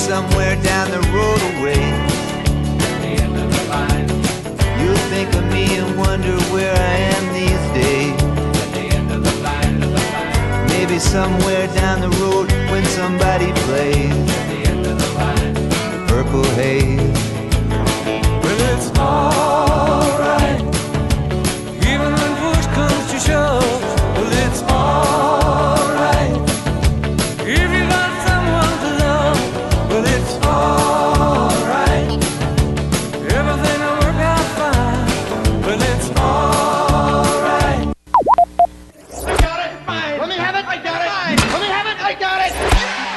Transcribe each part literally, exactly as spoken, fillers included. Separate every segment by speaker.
Speaker 1: somewhere down the road away. At the end of the line, you'll think of me and wonder where I am these days. At the end of the line, of the line. Maybe somewhere down the road when somebody plays. At the end of the line, the Purple Haze. Well, it's alright, even when push comes to shove. Well, it's alright, if you got someone to love. Well, it's alright, everything will work out fine. Well, it's alright.
Speaker 2: I got it! Fine. Let me have it! I got it! Fine. Let me have it! I got it!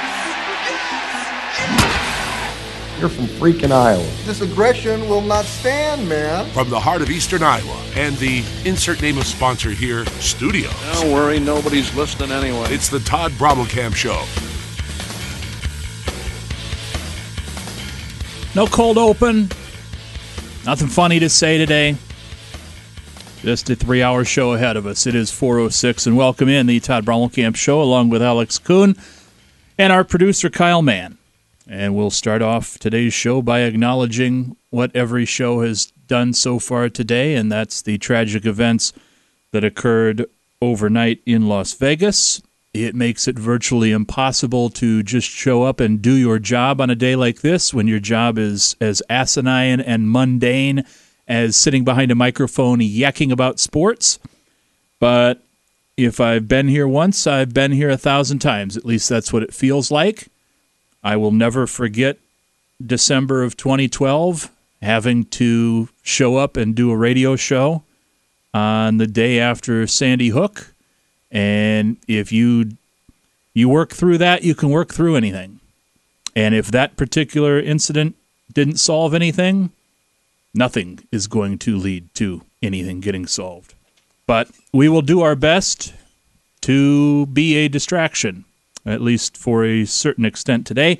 Speaker 3: You're from freaking Iowa.
Speaker 4: This aggression will not stand, man.
Speaker 5: From the heart of eastern Iowa and the insert name of sponsor here, Studios.
Speaker 6: Don't worry, nobody's listening anyway.
Speaker 5: It's the Todd Brommelkamp Show.
Speaker 7: No cold open. Nothing funny to say today. Just a three-hour show ahead of us. It is four oh six, and welcome in the Todd Brommelkamp Show along with Alex Kuhn and our producer, Kyle Mann. And we'll start off today's show by acknowledging what every show has done so far today, and that's the tragic events that occurred overnight in Las Vegas. It makes it virtually impossible to just show up and do your job on a day like this when your job is as asinine and mundane as sitting behind a microphone yakking about sports. But if I've been here once, I've been here a thousand times. At least that's what it feels like. I will never forget December of twenty twelve, having to show up and do a radio show on the day after Sandy Hook. And if you you work through that, you can work through anything. And if that particular incident didn't solve anything, nothing is going to lead to anything getting solved. But we will do our best to be a distraction, at least for a certain extent today.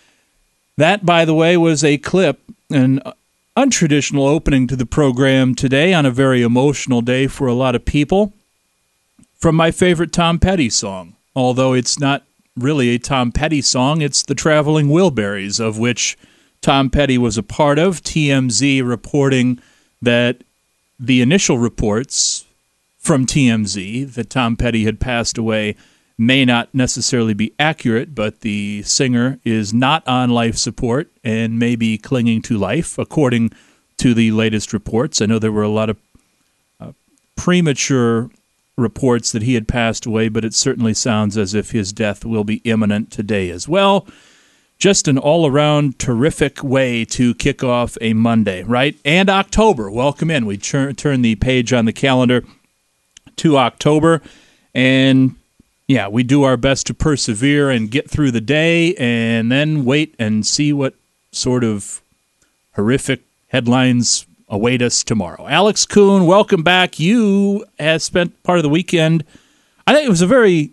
Speaker 7: That, by the way, was a clip, an untraditional opening to the program today on a very emotional day for a lot of people, from my favorite Tom Petty song. Although it's not really a Tom Petty song, it's the Traveling Wilburys, of which Tom Petty was a part of. T M Z reporting that the initial reports from T M Z that Tom Petty had passed away may not necessarily be accurate, but the singer is not on life support and may be clinging to life, according to the latest reports. I know there were a lot of uh, premature reports that he had passed away, but it certainly sounds as if his death will be imminent today as well. Just an all-around terrific way to kick off a Monday, right? And October. Welcome in. We turn turn the page on the calendar to October, and yeah, we do our best to persevere and get through the day and then wait and see what sort of horrific headlines await us tomorrow. Alex Kuhn, welcome back. You have spent part of the weekend. I think it was a very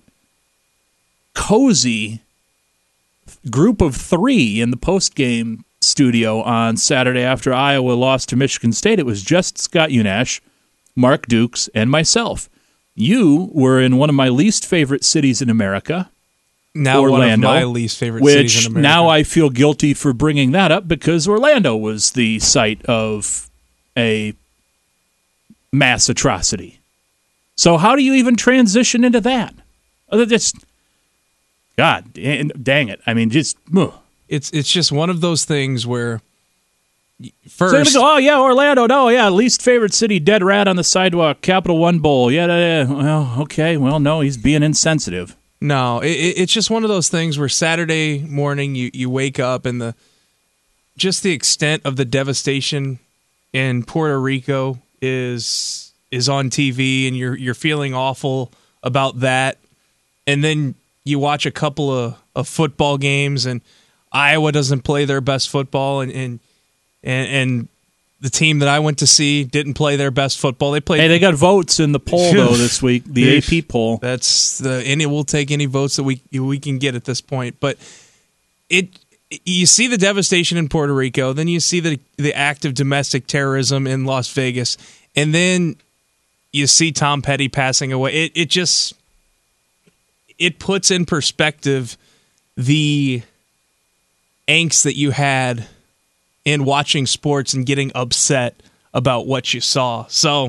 Speaker 7: cozy group of three in the post-game studio on Saturday after Iowa lost to Michigan State. It was just Scott Unash, Mark Dukes, and myself. You were in one of my least favorite cities in America,
Speaker 8: now
Speaker 7: Orlando,
Speaker 8: one of my least favorite
Speaker 7: which
Speaker 8: cities in America.
Speaker 7: Now I feel guilty for bringing that up because Orlando was the site of a mass atrocity. So how do you even transition into that? Just, God, dang it. I mean, just... Ugh.
Speaker 8: It's it's just one of those things where first...
Speaker 7: So go, oh, yeah, Orlando, no, yeah, least favorite city, dead rat on the sidewalk, Capital One Bowl. Yeah, yeah, yeah. Well, okay, well, no, he's being insensitive.
Speaker 8: No, it, it's just one of those things where Saturday morning you, you wake up and the just the extent of the devastation in Puerto Rico is is on T V, and you're you're feeling awful about that. And then you watch a couple of, of football games, and Iowa doesn't play their best football, and and and, and the team that I went to see didn't play their best football. They played.
Speaker 7: Hey, they got votes in the poll though this week, the A P poll.
Speaker 8: That's the and it will take any votes that we we can get at this point. But it you see the devastation in Puerto Rico, then you see the the act of domestic terrorism in Las Vegas, and then you see Tom Petty passing away. It it just it puts in perspective the angst that you had in watching sports and getting upset about what you saw. So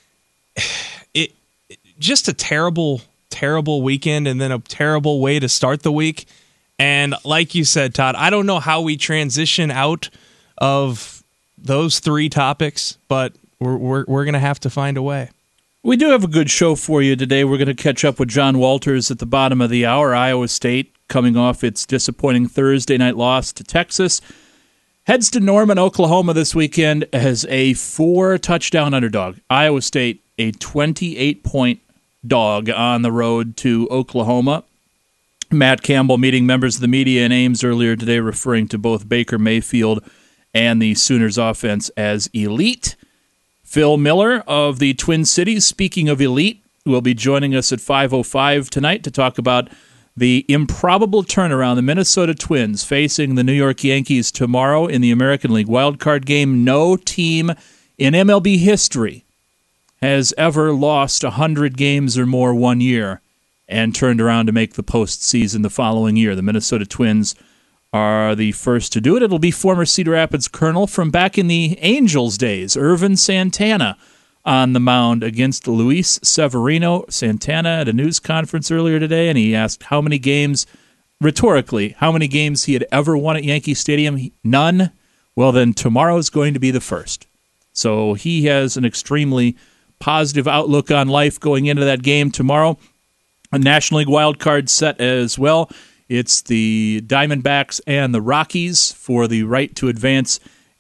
Speaker 8: it just a terrible, terrible weekend and then a terrible way to start the week. And like you said, Todd, I don't know how we transition out of those three topics, but we're we're, we're going to have to find a way.
Speaker 7: We do have a good show for you today. We're going to catch up with John Walters at the bottom of the hour. Iowa State, coming off its disappointing Thursday night loss to Texas, heads to Norman, Oklahoma this weekend as a four-touchdown underdog. Iowa State, a twenty-eight point dog on the road to Oklahoma. Matt Campbell meeting members of the media in Ames earlier today, referring to both Baker Mayfield and the Sooners offense as elite. Phil Miller of the Twin Cities, speaking of elite, will be joining us at five oh five tonight to talk about the improbable turnaround. The Minnesota Twins facing the New York Yankees tomorrow in the American League wildcard game. No team in M L B history has ever lost one hundred games or more one year and turned around to make the postseason the following year. The Minnesota Twins are the first to do it. It'll be former Cedar Rapids Colonel from back in the Angels days, Irvin Santana, on the mound against Luis Severino. Santana at a news conference earlier today, and he asked how many games, rhetorically, how many games he had ever won at Yankee Stadium. None. Well, then tomorrow's going to be the first. So he has an extremely positive outlook on life going into that game tomorrow. A National League wild card set as well. It's the Diamondbacks and the Rockies for the right to advance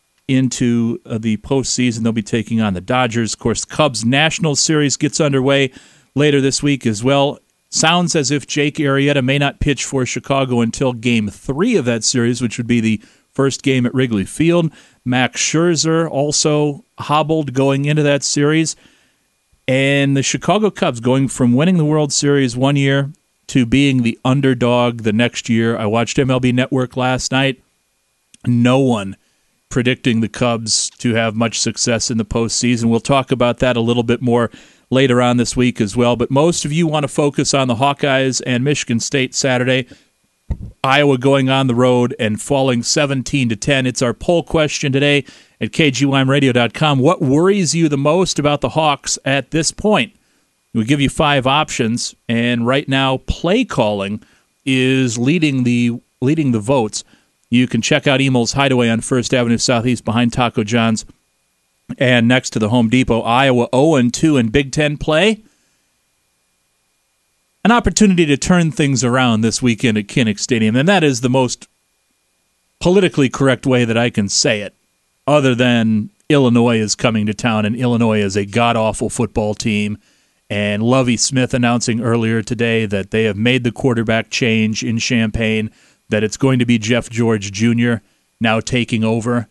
Speaker 7: into uh, the postseason. They'll be taking on the Dodgers. Of course, the Cubs National Series gets underway later this week as well. Sounds as if Jake Arrieta may not pitch for Chicago until Game three of that series, which would be the first game at Wrigley Field. Max Scherzer also hobbled going into that series. And the Chicago Cubs going from winning the World Series one year to being the underdog the next year. I watched M L B Network last night. No one predicting the Cubs to have much success in the postseason. We'll talk about that a little bit more later on this week as well. But most of you want to focus on the Hawkeyes and Michigan State Saturday. Iowa going on the road and falling seventeen to ten. It's our poll question today at K G Y M radio dot com. What worries you the most about the Hawks at this point? We'll give you five options, and right now play calling is leading the leading the votes. You can check out Emil's Hideaway on First Avenue Southeast behind Taco John's and next to the Home Depot. Iowa oh and two in Big Ten play. An opportunity to turn things around this weekend at Kinnick Stadium, and that is the most politically correct way that I can say it, other than Illinois is coming to town, and Illinois is a god-awful football team, and Lovie Smith announcing earlier today that they have made the quarterback change in Champaign, that it's going to be Jeff George Junior now taking over,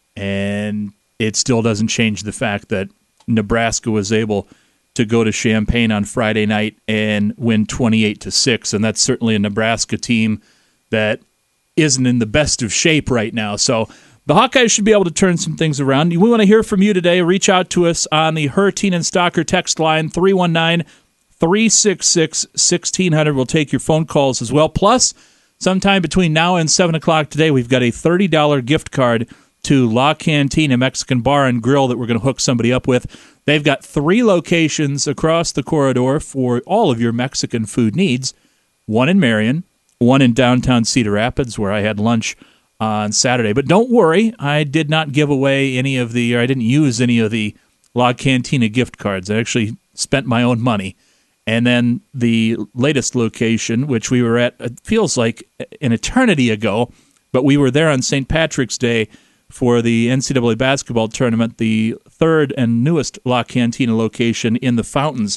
Speaker 7: and it still doesn't change the fact that Nebraska was able to go to Champaign on Friday night and win twenty-eight to six, and that's certainly a Nebraska team that isn't in the best of shape right now. So the Hawkeyes should be able to turn some things around. We want to hear from you today. Reach out to us on the Hurricane and Stalker text line, three one nine, three six six, one six zero zero. We'll take your phone calls as well. Plus, sometime between now and seven o'clock today, we've got a thirty dollars gift card to La Cantina Mexican Bar and Grill that we're going to hook somebody up with. They've got three locations across the corridor for all of your Mexican food needs. One in Marion, one in downtown Cedar Rapids, where I had lunch on Saturday. But don't worry, I did not give away any of the, or I didn't use any of the La Cantina gift cards. I actually spent my own money. And then the latest location, which we were at, it feels like an eternity ago, but we were there on Saint Patrick's Day for the N C double A basketball tournament, the third and newest La Cantina location in the Fountains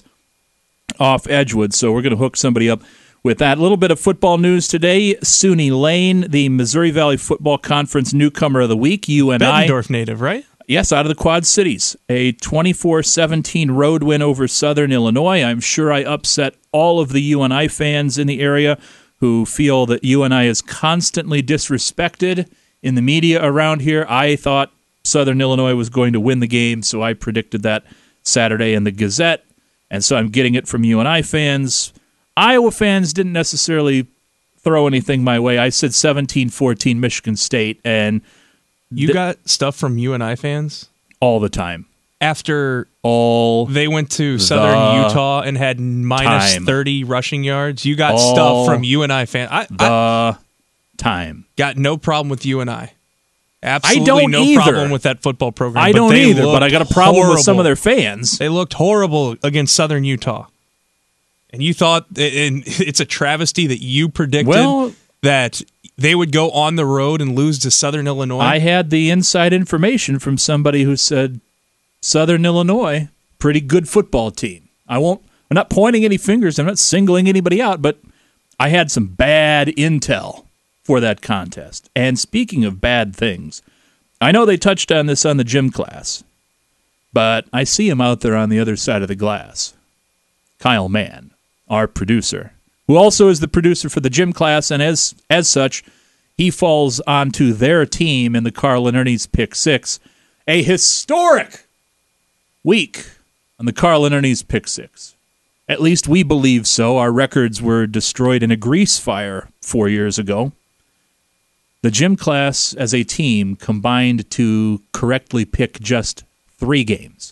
Speaker 7: off Edgewood. So we're going to hook somebody up with that. A little bit of football news today. SUNY Lane, the Missouri Valley Football Conference Newcomer of the Week, U N I.
Speaker 8: Bettendorf native, right?
Speaker 7: Yes, out of the Quad Cities. A twenty-four seventeen road win over Southern Illinois. I'm sure I upset all of the U N I fans in the area who feel that U N I is constantly disrespected in the media around here. I thought Southern Illinois was going to win the game, so I predicted that Saturday in the Gazette, and so I'm getting it from U N I fans. Iowa fans didn't necessarily throw anything my way. I said seventeen fourteen Michigan State, and
Speaker 8: you th- got stuff from U N I fans
Speaker 7: all the time.
Speaker 8: After
Speaker 7: all
Speaker 8: they went to Southern Utah and had minus
Speaker 7: time.
Speaker 8: thirty rushing yards, you got
Speaker 7: all
Speaker 8: stuff from U N I fans. I,
Speaker 7: the
Speaker 8: I
Speaker 7: time.
Speaker 8: Got no problem with U N I. Absolutely
Speaker 7: I don't
Speaker 8: no
Speaker 7: either.
Speaker 8: problem with that football program.
Speaker 7: I
Speaker 8: but
Speaker 7: don't
Speaker 8: they
Speaker 7: either, but I got a problem
Speaker 8: horrible.
Speaker 7: with some of their fans.
Speaker 8: They looked horrible against Southern Utah. And you thought, and it's a travesty that you predicted
Speaker 7: well,
Speaker 8: that they would go on the road and lose to Southern Illinois.
Speaker 7: I had the inside information from somebody who said Southern Illinois, pretty good football team. I won't, I'm not pointing any fingers. I'm not singling anybody out, but I had some bad intel for that contest. And speaking of bad things, I know they touched on this on the gym class, but I see him out there on the other side of the glass. Kyle Mann, our producer, who also is the producer for the gym class, and as as such, he falls onto their team in the Carl and Ernie's Pick Six, a historic week on the Carl and Ernie's Pick Six. At least we believe so. Our records were destroyed in a grease fire four years ago. The gym class as a team combined to correctly pick just three games.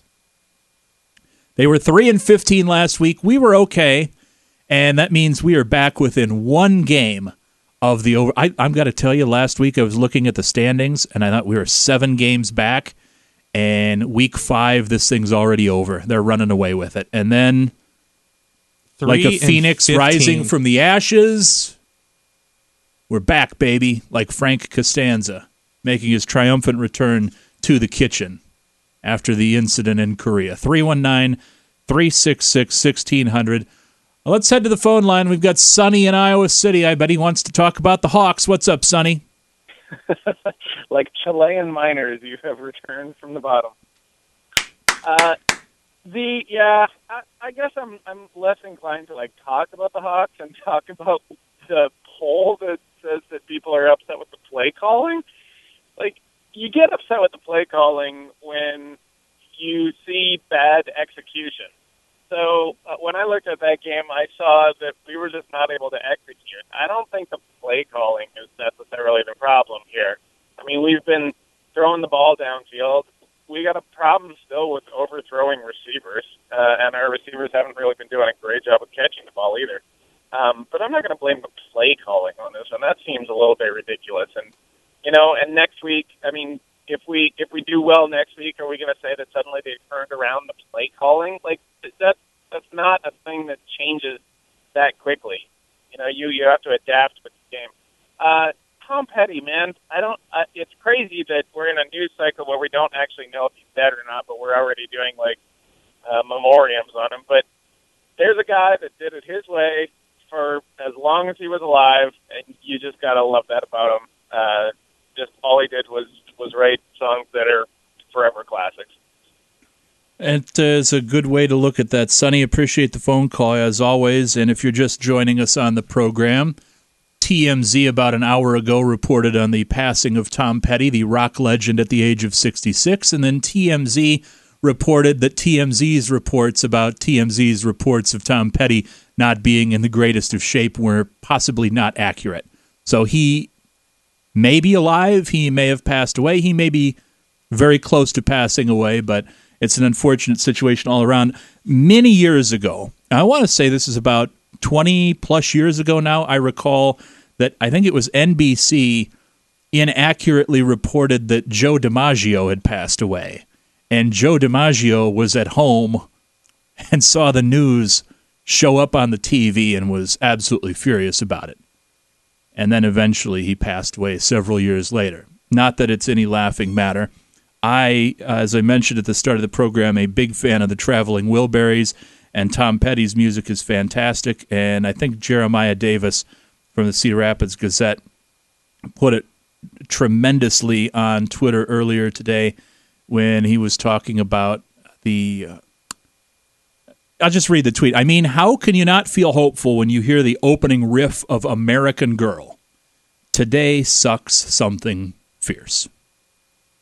Speaker 7: They were three and fifteen last week. We were okay, and that means we are back within one game of the over. I, I've got to tell you, last week I was looking at the standings, and I thought we were seven games back, and week five, this thing's already over. They're running away with it. And then,
Speaker 8: Three
Speaker 7: like a phoenix
Speaker 8: fifteen.
Speaker 7: rising from the ashes, we're back, baby, like Frank Costanza, making his triumphant return to the kitchen after the incident in Korea. three one nine, three six six, one six zero zero. Well, let's head to the phone line. We've got Sonny in Iowa City. I bet he wants to talk about the Hawks. What's up, Sonny?
Speaker 9: Like Chilean miners, you have returned from the bottom. Uh, the yeah, I, I guess I'm I'm less inclined to like talk about the Hawks and talk about the poll that says that people are upset with the play calling. Like, you get upset with the play calling when you see bad execution. So uh, when I looked at that game, I saw that we were just not able to execute. I don't think the play calling is necessarily the problem here. I mean, we've been throwing the ball downfield. We got a problem still with overthrowing receivers, uh, and our receivers haven't really been doing a great job of catching the ball either. Um, but I'm not going to blame the play calling on this, and that seems a little bit ridiculous. And you know, and next week, I mean, if we if we do well next week, are we going to say that suddenly they turned around the play calling? Like that that's not a thing that changes that quickly. You know, you you have to adapt with the game. Uh, Tom Petty, man, I don't. Uh, it's crazy that we're in a news cycle where we don't actually know if he's dead or not, but we're already doing like uh, memoriams on him. But there's a guy that did it his way for as long as he was alive, and you just gotta love that about him. Uh, just all he did was was write songs that are forever classics.
Speaker 7: It is a good way to look at that, Sonny. Appreciate the phone call as always. And if you're just joining us on the program, T M Z about an hour ago reported on the passing of Tom Petty, the rock legend at the age of sixty-six, and then T M Z reported that T M Z's reports about T M Z's reports of Tom Petty not being in the greatest of shape were possibly not accurate. So he may be alive, he may have passed away, he may be very close to passing away, but it's an unfortunate situation all around. Many years ago, I want to say this is about twenty plus years ago now, I recall that I think it was N B C inaccurately reported that Joe DiMaggio had passed away. And Joe DiMaggio was at home and saw the news show up on the T V and was absolutely furious about it. And then eventually he passed away several years later. Not that it's any laughing matter. I, as I mentioned at the start of the program, a big fan of the Traveling Wilburys, and Tom Petty's music is fantastic. And I think Jeremiah Davis from the Cedar Rapids Gazette put it tremendously on Twitter earlier today when he was talking about the... Uh, I'll just read the tweet. I mean, how can you not feel hopeful when you hear the opening riff of American Girl? Today sucks something fierce.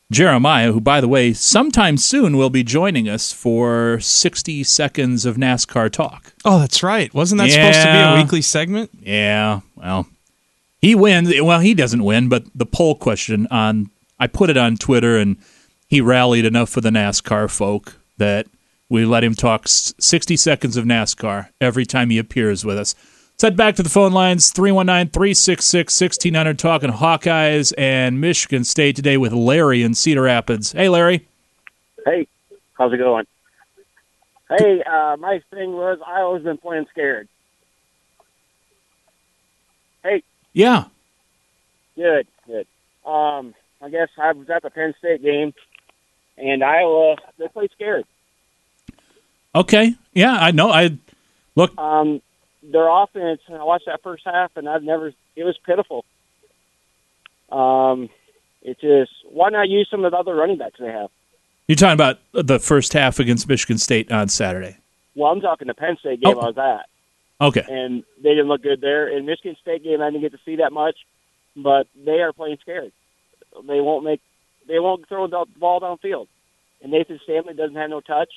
Speaker 7: Jeremiah, who, by the way, sometime soon will be joining us for sixty seconds of NASCAR talk.
Speaker 8: Oh, that's right. Wasn't that
Speaker 7: yeah.
Speaker 8: supposed to be a weekly segment?
Speaker 7: Yeah, well, he wins. Well, he doesn't win, but the poll question on, I put it on Twitter, and he rallied enough for the NASCAR folk that we let him talk sixty seconds of NASCAR every time he appears with us. Let's head back to the phone lines, three one nine, three six six, one six zero zero, talking Hawkeyes and Michigan State today with Larry in Cedar Rapids. Hey, Larry.
Speaker 10: Hey, how's it going? Hey, uh, my thing was I always been playing scared. Hey.
Speaker 7: Yeah.
Speaker 10: Good, good. Um, I guess I was at the Penn State game, and Iowa, they played scared.
Speaker 7: Okay. Yeah, I know. I look.
Speaker 10: Um, their offense, and I watched that first half, and I've never, it was pitiful. Um, it's just, why not use some of the other running backs they have?
Speaker 7: You're talking about the first half against Michigan State on Saturday.
Speaker 10: Well, I'm talking the Penn State game
Speaker 7: oh.
Speaker 10: I was at.
Speaker 7: Okay.
Speaker 10: And they didn't look good there. In Michigan State game, I didn't get to see that much, but they are playing scared. They won't make, they won't throw the ball downfield. And Nathan Stanley doesn't have no touch,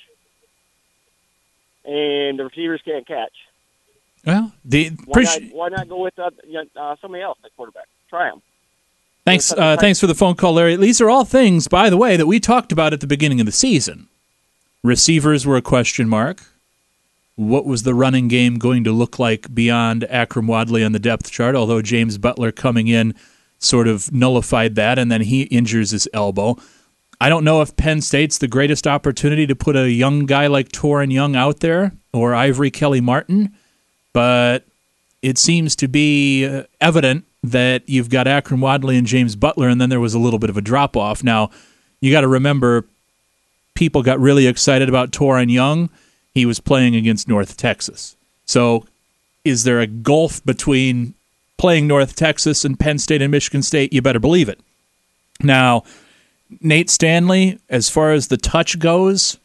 Speaker 10: and the receivers can't catch.
Speaker 7: Well, the
Speaker 10: why, not, why not go with uh, uh, somebody else at quarterback? Try them.
Speaker 7: Thanks, uh, thanks for the phone call, Larry. These are all things, by the way, that we talked about at the beginning of the season. Receivers were a question mark. What was the running game going to look like beyond Akram Wadley on the depth chart? Although James Butler coming in sort of nullified that, and then he injures his elbow. I don't know if Penn State's the greatest opportunity to put a young guy like Torin Young out there or Ivory Kelly-Martin, but it seems to be uh, evident that you've got Akram Wadley and James Butler, and then there was a little bit of a drop-off. Now, you got to remember, people got really excited about Torin Young. He was playing against North Texas. So is there a gulf between playing North Texas and Penn State and Michigan State? You better believe it. Now, Nate Stanley, as far as the touch goes,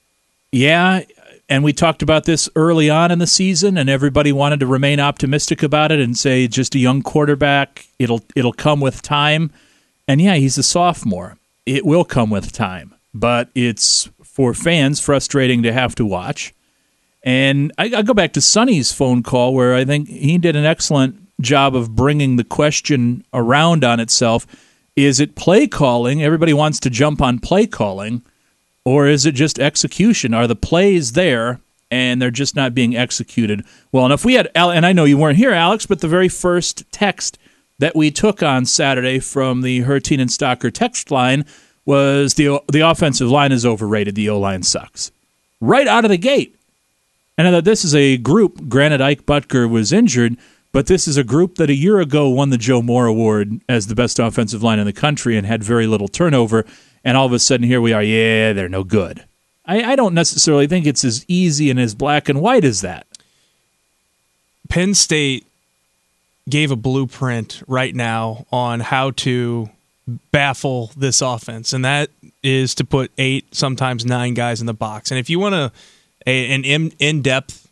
Speaker 7: yeah, and we talked about this early on in the season, and everybody wanted to remain optimistic about it and say just a young quarterback, it'll it'll come with time. And yeah, he's a sophomore. It will come with time. But it's, for fans, frustrating to have to watch. And I, I go back to Sonny's phone call where I think he did an excellent job of bringing the question around on itself. Is it play calling? Everybody wants to jump on play calling. Or is it just execution? Are the plays there and they're just not being executed? Well, and if we had, and I know you weren't here, Alex, but the very first text that we took on Saturday from the Hertine and Stocker text line was the the offensive line is overrated, the O-line sucks. Right out of the gate. And I thought this is a group, granted Ike Butker was injured, but this is a group that a year ago won the Joe Moore Award as the best offensive line in the country and had very little turnover. And all of a sudden, here we are, yeah, they're no good. I, I don't necessarily think it's as easy and as black and white as that.
Speaker 8: Penn State gave a blueprint right now on how to baffle this offense, and that is to put eight, sometimes nine guys in the box. And if you want a, a an in, in-depth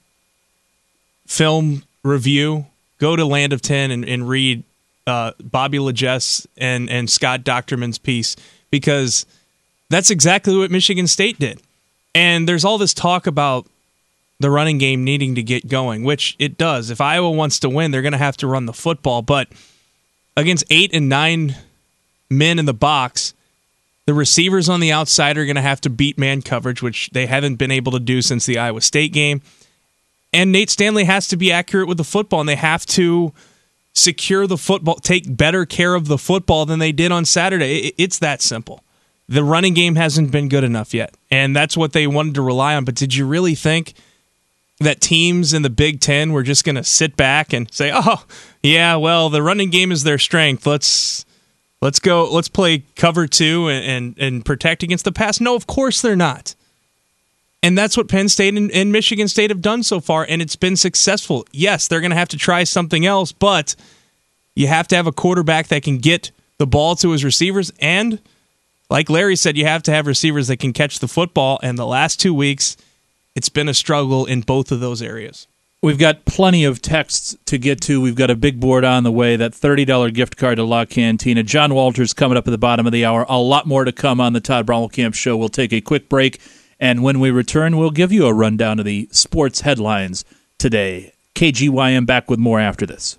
Speaker 8: film review, go to Land of ten and, and read uh, Bobby Legesse and, and Scott Docterman's piece, because that's exactly what Michigan State did. And there's all this talk about the running game needing to get going, which it does. If Iowa wants to win, they're going to have to run the football. But against eight and nine men in the box, the receivers on the outside are going to have to beat man coverage, which they haven't been able to do since the Iowa State game. And Nate Stanley has to be accurate with the football, and they have to secure the football, take better care of the football than they did on Saturday. It's that simple. The running game hasn't been good enough yet, and that's what they wanted to rely on. But did you really think that teams in the Big Ten were just going to sit back and say, oh, yeah, well, the running game is their strength. Let's let's go. Let's play cover two and, and, and protect against the pass. No, of course they're not. And that's what Penn State and, and Michigan State have done so far, and it's been successful. Yes, they're going to have to try something else, but you have to have a quarterback that can get the ball to his receivers, and like Larry said, you have to have receivers that can catch the football, and the last two weeks, it's been a struggle in both of those areas.
Speaker 7: We've got plenty of texts to get to. We've got a big board on the way, that thirty dollars gift card to La Cantina. John Walters coming up at the bottom of the hour. A lot more to come on the Todd Brommelkamp Show. We'll take a quick break, and when we return, we'll give you a rundown of the sports headlines today. K G Y M back with more after this.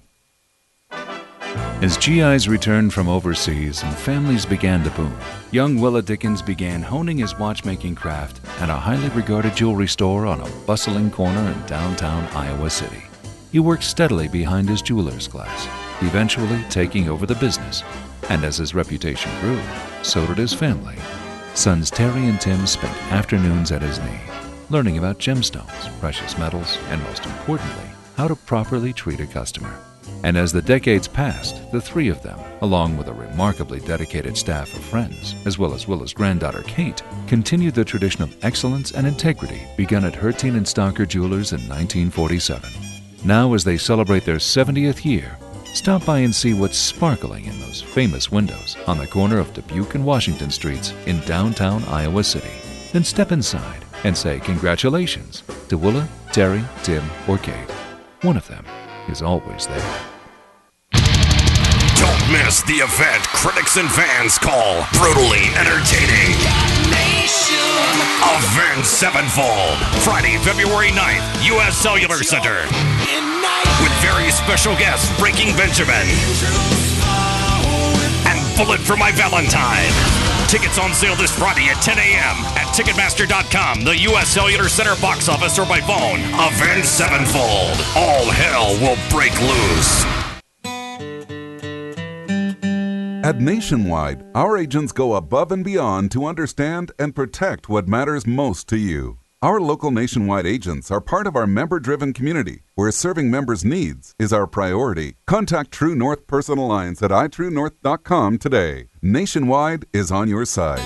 Speaker 11: As G Is returned from overseas and families began to boom, young Willa Dickens began honing his watchmaking craft at a highly regarded jewelry store on a bustling corner in downtown Iowa City. He worked steadily behind his jeweler's glass, eventually taking over the business. And as his reputation grew, so did his family. Sons Terry and Tim spent afternoons at his knee, learning about gemstones, precious metals, and most importantly, how to properly treat a customer. And as the decades passed, the three of them, along with a remarkably dedicated staff of friends, as well as Willa's granddaughter Kate, continued the tradition of excellence and integrity begun at Hertine and Stalker Jewelers in nineteen forty-seven. Now, as they celebrate their seventieth year, stop by and see what's sparkling in those famous windows on the corner of Dubuque and Washington Streets in downtown Iowa City. Then step inside and say congratulations to Willa, Terry, Tim, or Kate. One of them is always there.
Speaker 12: Don't miss the event critics and fans call brutally entertaining. Avenged Sevenfold, Friday, February ninth, U S Cellular Center. With very special guests, Breaking Benjamin and Bullet for My Valentine. Tickets on sale this Friday at ten a.m. at Ticketmaster dot com, the U S Cellular Center box office, or by phone. Avenged Sevenfold. All hell will break loose.
Speaker 13: At Nationwide, our agents go above and beyond to understand and protect what matters most to you. Our local Nationwide agents are part of our member-driven community, where serving members' needs is our priority. Contact True North Personal Lines at i true north dot com today. Nationwide is on your side.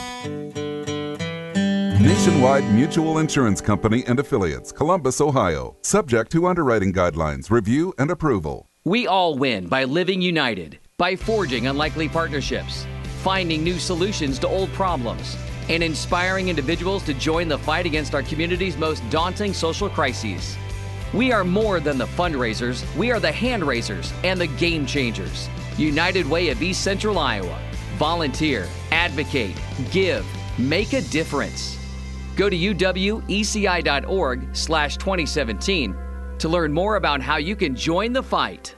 Speaker 13: Nationwide Mutual Insurance Company and Affiliates, Columbus, Ohio. Subject to underwriting guidelines, review, and approval.
Speaker 14: We all win by living united, by forging unlikely partnerships, finding new solutions to old problems, and inspiring individuals to join the fight against our community's most daunting social crises. We are more than the fundraisers, we are the hand raisers and the game changers. United Way of East Central Iowa. Volunteer, advocate, give, make a difference. Go to uweci.org slash 2017 to learn more about how you can join the fight.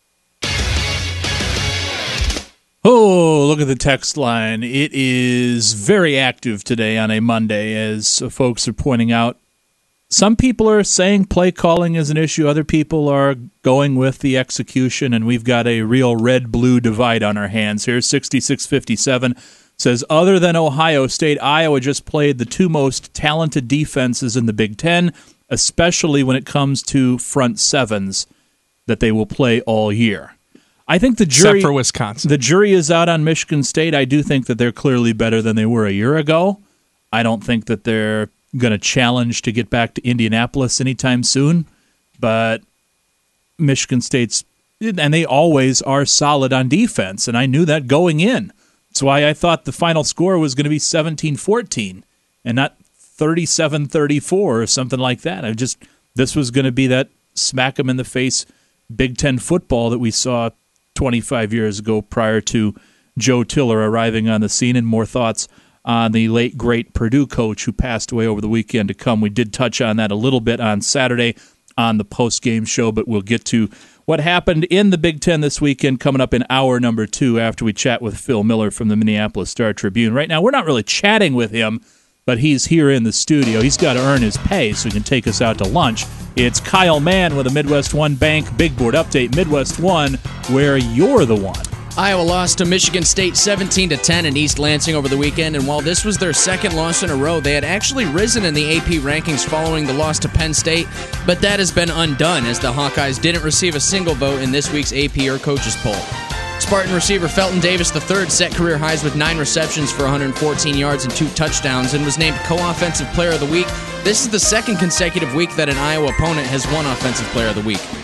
Speaker 7: Oh, look at the text line. It is very active today on a Monday, as folks are pointing out. Some people are saying play calling is an issue. Other people are going with the execution, and we've got a real red-blue divide on our hands here. sixty-six fifty-seven says, other than Ohio State, Iowa just played the two most talented defenses in the Big Ten, especially when it comes to front sevens that they will play all year. I think the jury,
Speaker 8: except for Wisconsin,
Speaker 7: the jury is out on Michigan State. I do think that they're clearly better than they were a year ago. I don't think that they're going to challenge to get back to Indianapolis anytime soon. But Michigan State's, and they always are solid on defense, and I knew that going in. That's why I thought the final score was going to be seventeen fourteen and not thirty-seven thirty-four or something like that. I just this was going to be that smack them in the face Big Ten football that we saw twenty-five years ago prior to Joe Tiller arriving on the scene, and more thoughts on the late, great Purdue coach who passed away over the weekend to come. We did touch on that a little bit on Saturday on the post-game show, but we'll get to what happened in the Big Ten this weekend coming up in hour number two after we chat with Phil Miller from the Minneapolis Star-Tribune. Right now, we're not really chatting with him, but he's here in the studio. He's got to earn his pay so he can take us out to lunch. It's Kyle Mann with a Midwest One Bank Big Board Update. Midwest One, where you're the one.
Speaker 15: Iowa lost to Michigan State seventeen to ten in East Lansing over the weekend, and while this was their second loss in a row, they had actually risen in the A P rankings following the loss to Penn State, but that has been undone as the Hawkeyes didn't receive a single vote in this week's A P or coaches poll. Spartan receiver Felton Davis the third set career highs with nine receptions for one hundred fourteen yards and two touchdowns and was named co-offensive player of the week. This is the second consecutive week that an Iowa opponent has won offensive player of the week.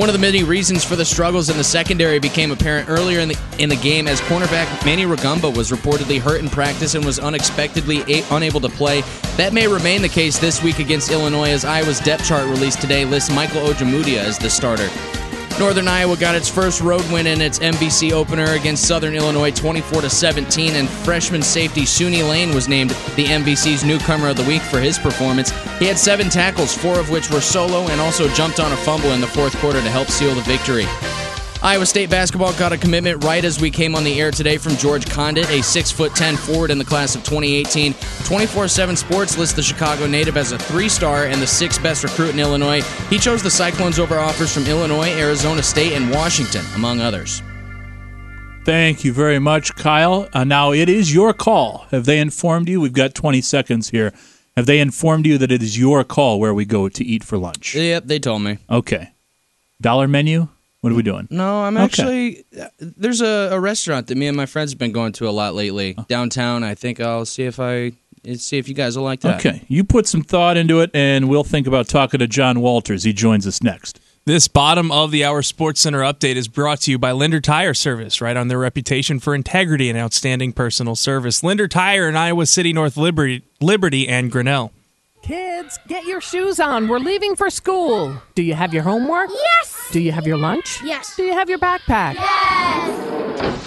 Speaker 15: One of the many reasons for the struggles in the secondary became apparent earlier in the in the game as cornerback Manny Rugamba was reportedly hurt in practice and was unexpectedly a- unable to play. That may remain the case this week against Illinois, as Iowa's depth chart released today lists Michael Ojemudia as the starter. Northern Iowa got its first road win in its M B C opener against Southern Illinois twenty-four to seventeen, and freshman safety Suni Lane was named the M B C's newcomer of the week for his performance. He had seven tackles, four of which were solo, and also jumped on a fumble in the fourth quarter to help seal the victory. Iowa State basketball got a commitment right as we came on the air today from George Condit, a six foot ten forward in the class of twenty eighteen. twenty-four seven Sports lists the Chicago native as a three-star and the sixth best recruit in Illinois. He chose the Cyclones over offers from Illinois, Arizona State, and Washington, among others.
Speaker 7: Thank you very much, Kyle. Uh, now, it is your call. Have they informed you? We've got twenty seconds here. Have they informed you that it is your call where we go to eat for lunch?
Speaker 15: Yep, they told me.
Speaker 7: Okay. Dollar menu? What are we doing?
Speaker 15: No, I'm actually... Okay. There's a, a restaurant that me and my friends have been going to a lot lately. Downtown. I think I'll see if I... See if you guys will like that.
Speaker 7: Okay. You put some thought into it, and we'll think about talking to John Walters. He joins us next.
Speaker 8: This bottom of the hour Sports Center update is brought to you by Linder Tire Service, right on their reputation for integrity and outstanding personal service. Linder Tire in Iowa City, North Liberty, Liberty and Grinnell.
Speaker 16: Kids, get your shoes on. We're leaving for school. Do you have your homework?
Speaker 17: Yes!
Speaker 16: Do you have your lunch?
Speaker 17: Yes.
Speaker 16: Do you have your backpack?
Speaker 17: Yes!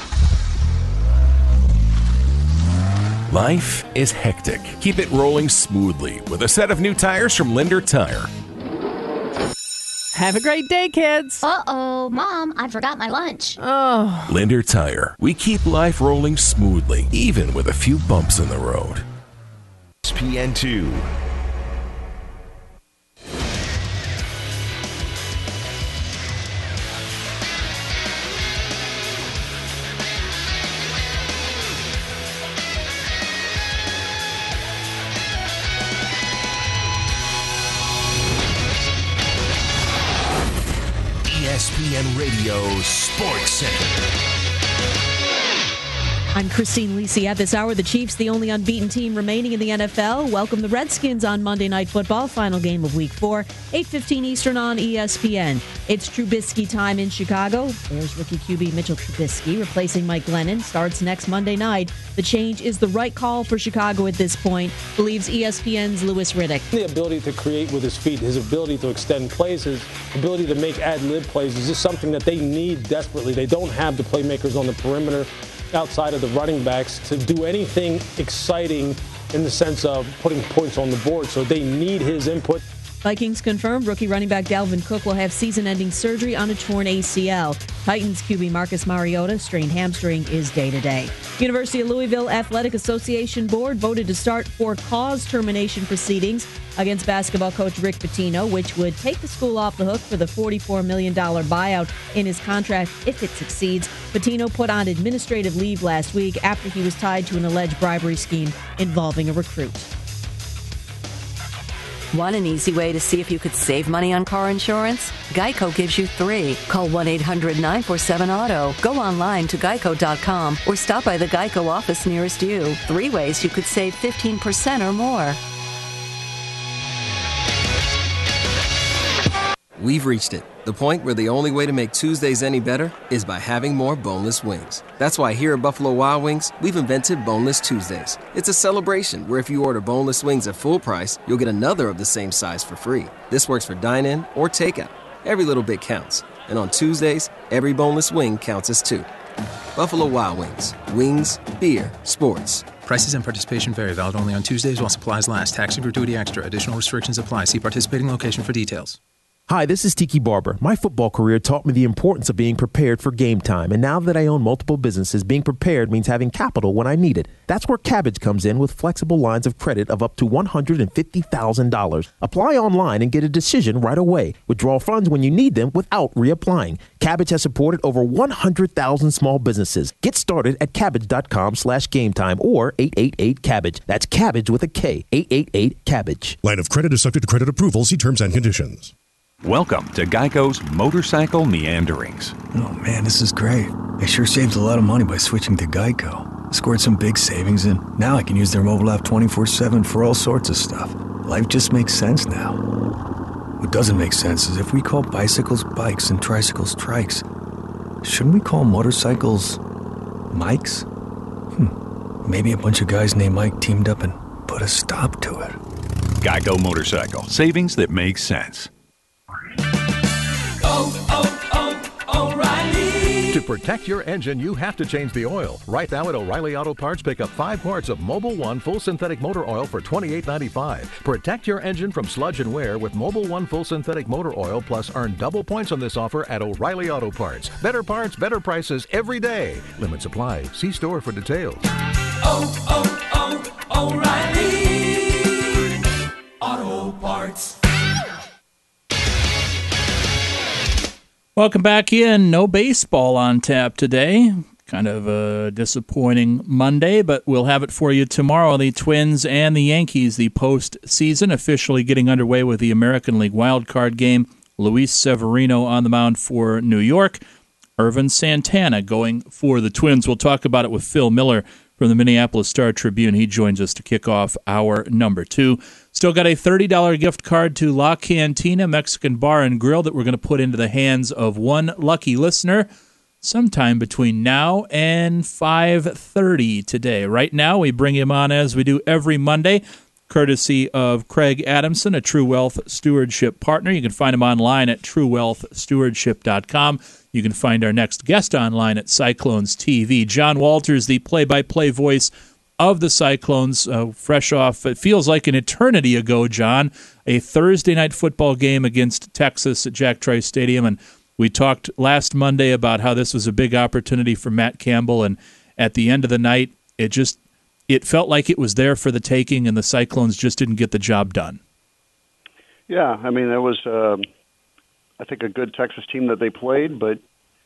Speaker 18: Life is hectic. Keep it rolling smoothly with a set of new tires from Linder Tire.
Speaker 16: Have a great day, kids.
Speaker 17: Uh-oh, Mom, I forgot my lunch.
Speaker 16: Oh.
Speaker 18: Linder Tire. We keep life rolling smoothly, even with a few bumps in the road.
Speaker 19: E S P N two. E S P N Radio Sports Center.
Speaker 20: I'm Christine Lisi. At this hour, the Chiefs, the only unbeaten team remaining in the N F L, welcome the Redskins on Monday Night Football, final game of Week four, eight fifteen Eastern on E S P N. It's Trubisky time in Chicago. Bears rookie Q B Mitchell Trubisky, replacing Mike Glennon, starts next Monday night. The change is the right call for Chicago at this point, believes E S P N's Louis Riddick.
Speaker 21: The ability to create with his feet, his ability to extend plays, his ability to make ad-lib plays is just something that they need desperately. They don't have the playmakers on the perimeter outside of the running backs to do anything exciting in the sense of putting points on the board, so they need his input.
Speaker 20: Vikings confirmed rookie running back Dalvin Cook will have season-ending surgery on a torn A C L. Titans Q B Marcus Mariota, strained hamstring, is day-to-day. University of Louisville Athletic Association Board voted to start for-cause termination proceedings against basketball coach Rick Pitino, which would take the school off the hook for the forty-four million dollars buyout in his contract if it succeeds. Pitino put on administrative leave last week after he was tied to an alleged bribery scheme involving a recruit.
Speaker 22: Want an easy way to see if you could save money on car insurance? Geico gives you three. Call one eight hundred nine four seven auto. Go online to geico dot com or stop by the Geico office nearest you. Three ways you could save fifteen percent or more.
Speaker 23: We've reached it, the point where the only way to make Tuesdays any better is by having more boneless wings. That's why here at Buffalo Wild Wings, we've invented Boneless Tuesdays. It's a celebration where if you order boneless wings at full price, you'll get another of the same size for free. This works for dine-in or takeout. Every little bit counts. And on Tuesdays, every boneless wing counts as two. Buffalo Wild Wings. Wings, beer, sports.
Speaker 24: Prices and participation vary. Valid only on Tuesdays while supplies last. Tax and gratuity extra. Additional restrictions apply. See participating location for details.
Speaker 25: Hi, this is Tiki Barber. My football career taught me the importance of being prepared for game time. And now that I own multiple businesses, being prepared means having capital when I need it. That's where Cabbage comes in with flexible lines of credit of up to one hundred fifty thousand dollars. Apply online and get a decision right away. Withdraw funds when you need them without reapplying. Cabbage has supported over one hundred thousand small businesses. Get started at cabbage dot com slash game time or eight eight eight cabbage. That's Cabbage with a K. eight eight eight cabbage.
Speaker 26: Line of credit is subject to credit approval. See terms and conditions.
Speaker 11: Welcome to Geico's Motorcycle Meanderings.
Speaker 27: Oh man, this is great. I sure saved a lot of money by switching to Geico. Scored some big savings and now I can use their mobile app twenty-four seven for all sorts of stuff. Life just makes sense now. What doesn't make sense is if we call bicycles bikes and tricycles trikes, shouldn't we call motorcycles Mikes? Hmm. Maybe a bunch of guys named Mike teamed up and put a stop to it.
Speaker 1: Geico Motorcycle. Savings that make sense.
Speaker 2: Oh, oh, oh, O'Reilly.
Speaker 3: To protect your engine, you have to change the oil. Right now at O'Reilly Auto Parts, pick up five quarts of Mobil One Full Synthetic Motor Oil for twenty-eight ninety-five. Protect your engine from sludge and wear with Mobil One Full Synthetic Motor Oil, plus earn double points on this offer at O'Reilly Auto Parts. Better parts, better prices every day. Limits apply. See store for details.
Speaker 2: Oh, oh, oh, O'Reilly Auto Parts.
Speaker 7: Welcome back in. No baseball on tap today. Kind of a disappointing Monday, but we'll have it for you tomorrow. The Twins and the Yankees, the postseason, officially getting underway with the American League wildcard game. Luis Severino on the mound for New York. Irvin Santana going for the Twins. We'll talk about it with Phil Miller from the Minneapolis Star-Tribune. He joins us to kick off hour number two. Still got a thirty dollars gift card to La Cantina Mexican Bar and Grill that we're going to put into the hands of one lucky listener sometime between now and five thirty today. Right now, we bring him on as we do every Monday, courtesy of Craig Adamson, a True Wealth Stewardship partner. You can find him online at true wealth stewardship dot com. You can find our next guest online at Cyclones T V. John Walters, the play-by-play voice of the Cyclones, uh, fresh off, it feels like an eternity ago, John, a Thursday night football game against Texas at Jack Trice Stadium. And we talked last Monday about how this was a big opportunity for Matt Campbell. And at the end of the night, it just it felt like it was there for the taking, and the Cyclones just didn't get the job done.
Speaker 4: Yeah, I mean, it was, um, I think, a good Texas team that they played, but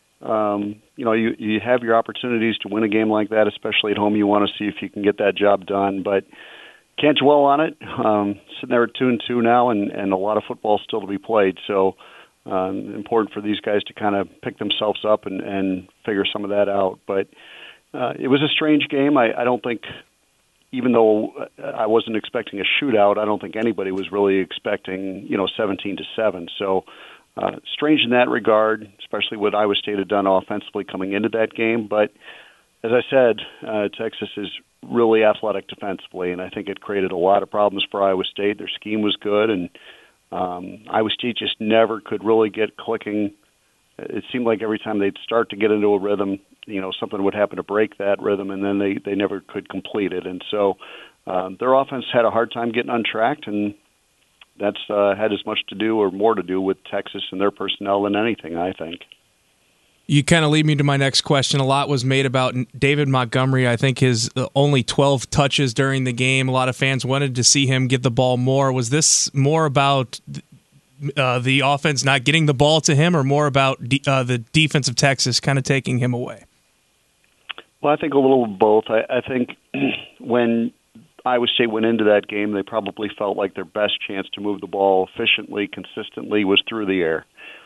Speaker 4: Um, you know, you, you have your opportunities to win a game like that, especially at home. You want to see if you can get that job done, but can't dwell on it. Um, sitting there at two and two now, and, and a lot of football still to be played. So um, important for these guys to kind of pick themselves up and, and figure some of that out. But uh, it was a strange game. I, I don't think, even though I wasn't expecting a shootout, I don't think anybody was really expecting, you know, seventeen to seven. So. Uh, strange in that regard, especially what Iowa State had done offensively coming into that game. But as I said, uh, Texas is really athletic defensively, and I think it created a lot of problems for Iowa State. Their scheme was good, and um, Iowa State just never could really get clicking. It seemed like every time they'd start to get into a rhythm, you know, something would happen to break that rhythm, and then they, they never could complete it. And so um, their offense had a hard time getting untracked, and that's uh, had as much to do or more to do with Texas and their personnel than anything, I think.
Speaker 8: You kind of lead me to my next question. A lot was made about David Montgomery. I think his uh, only twelve touches during the game. A lot of fans wanted to see him get the ball more. Was this more about uh, the offense not getting the ball to him, or more about de- uh, the defense of Texas kind of taking him away?
Speaker 4: Well, I think a little of both. I, I think when Iowa State went into that game, they probably felt like their best chance to move the ball efficiently, consistently, was through the air.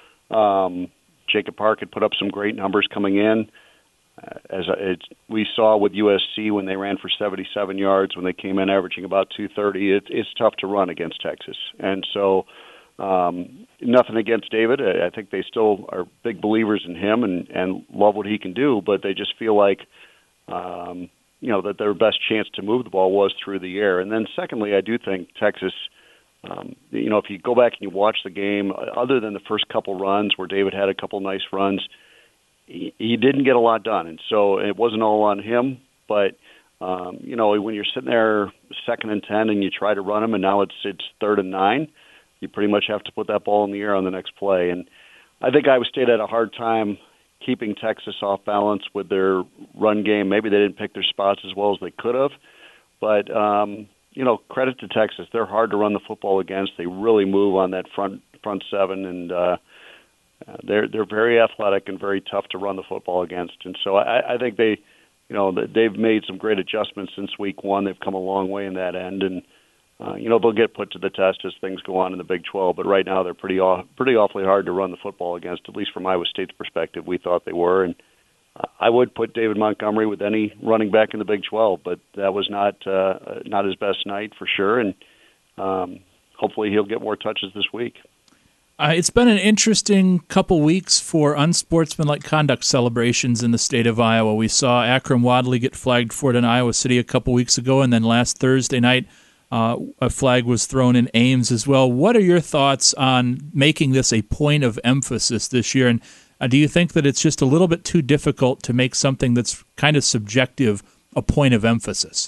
Speaker 4: Um, Jacob Park had put up some great numbers coming in. Uh, as it, we saw with U S C when they ran for seventy-seven yards, when they came in averaging about two thirty, it, it's tough to run against Texas. And so um, nothing against David. I, I think they still are big believers in him and, and love what he can do, but they just feel like um, – you know, that their best chance to move the ball was through the air. And then secondly, I do think Texas, um, you know, if you go back and you watch the game, other than the first couple runs where David had a couple nice runs, he, he didn't get a lot done. And so it wasn't all on him, but, um, you know, when you're sitting there second and ten and you try to run him and now it's, it's third and nine, you pretty much have to put that ball in the air on the next play. And I think Iowa State had a hard time keeping Texas off balance with their run game. Maybe they didn't pick their spots as well as they could have. But, um, you know, credit to Texas. They're hard to run the football against. They really move on that front front seven, and uh, they're they're very athletic and very tough to run the football against. And so I, I think they, you know, they've made some great adjustments since week one. They've come a long way in that end, and Uh, you know, they'll get put to the test as things go on in the Big twelve, but right now they're pretty aw- pretty awfully hard to run the football against, at least from Iowa State's perspective. We thought they were, and uh, I would put David Montgomery with any running back in the Big twelve, but that was not uh, not his best night for sure, and um, hopefully he'll get more touches this week.
Speaker 7: Uh, it's been an interesting couple weeks for unsportsmanlike conduct celebrations in the state of Iowa. We saw Akram Wadley get flagged for it in Iowa City a couple weeks ago, and then last Thursday night uh, a flag was thrown in Ames as well. What are your thoughts on making this a point of emphasis this year? And uh, do you think that it's just a little bit too difficult to make something that's kind of subjective a point of emphasis?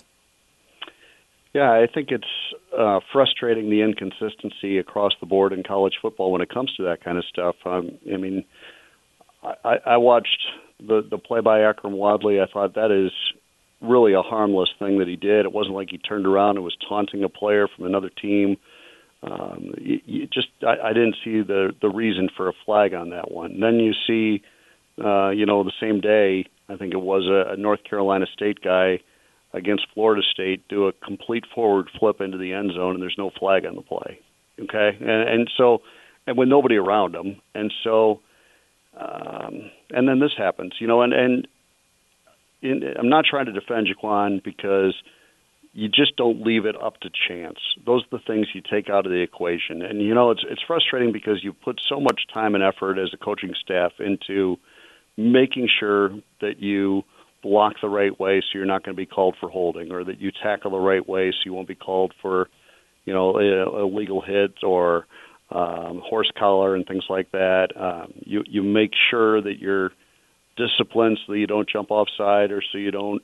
Speaker 4: Yeah, I think it's uh, frustrating, the inconsistency across the board in college football when it comes to that kind of stuff. Um, I mean, I, I watched the, the play by Akram Wadley. I thought that is really a harmless thing that he did. It wasn't like he turned around and was taunting a player from another team. Um, you, you just I, I didn't see the, the reason for a flag on that one. Then you see, uh, you know, the same day, I think it was a, a North Carolina State guy against Florida State do a complete forward flip into the end zone, and there's no flag on the play. Okay, and, and so, and with nobody around him, and so, um, and then this happens, you know, and and in, I'm not trying to defend Jaquan because you just don't leave it up to chance. Those are the things you take out of the equation, and you know, it's it's frustrating because you put so much time and effort as a coaching staff into making sure that you block the right way so you're not going to be called for holding, or that you tackle the right way so you won't be called for, you know, illegal hit or um, horse collar and things like that. Um, you you make sure that you're disciplined so that you don't jump offside or so you don't,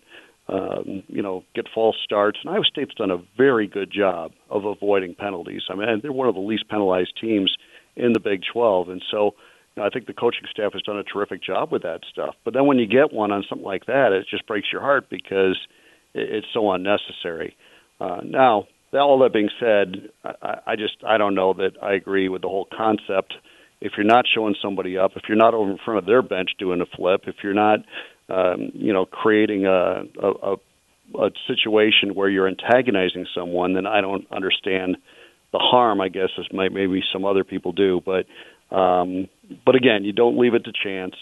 Speaker 4: um, you know, get false starts. And Iowa State's done a very good job of avoiding penalties. I mean, they're one of the least penalized teams in the Big twelve, and so I think the coaching staff has done a terrific job with that stuff. But then when you get one on something like that, it just breaks your heart because it's so unnecessary. Uh, now, all that being said, I, I just I don't know that I agree with the whole concept. If you're not showing somebody up, if you're not over in front of their bench doing a flip, if you're not, um, you know, creating a, a, a situation where you're antagonizing someone, then I don't understand the harm, I guess, as maybe some other people do. But Um, but again, you don't leave it to chance,